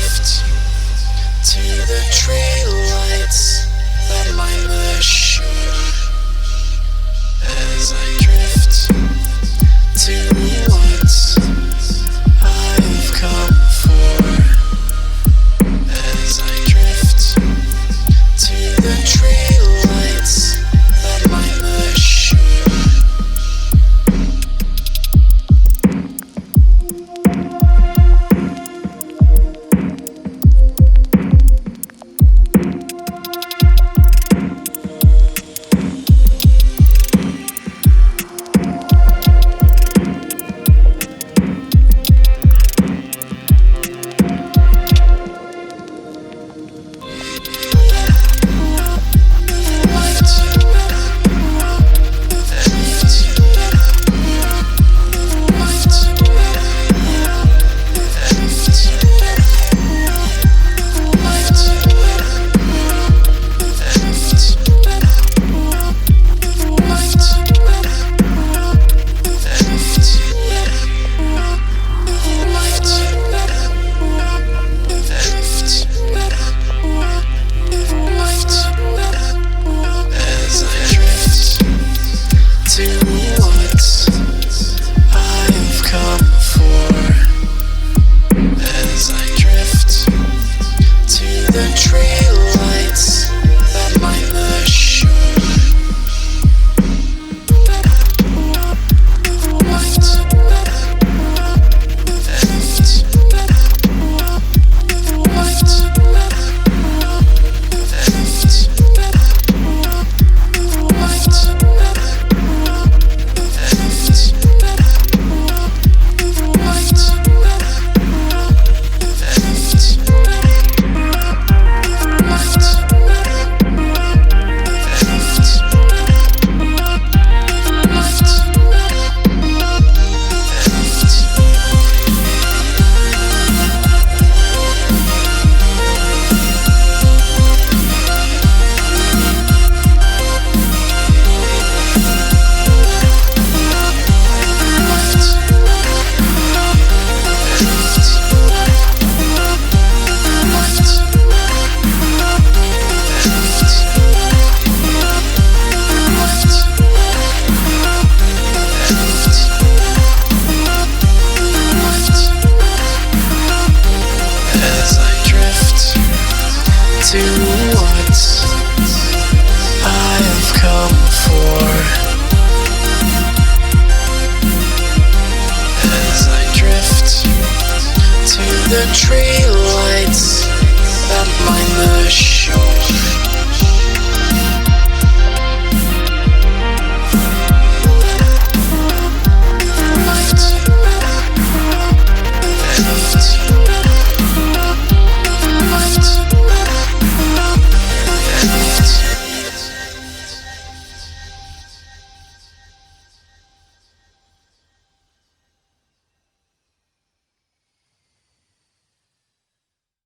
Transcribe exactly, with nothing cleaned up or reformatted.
drift to the tree lights that line the shore, as I drift to what I've come for, as I drift to the tree lights that line the shore. To what I have come for, as I drift to the tree lights that line the shore.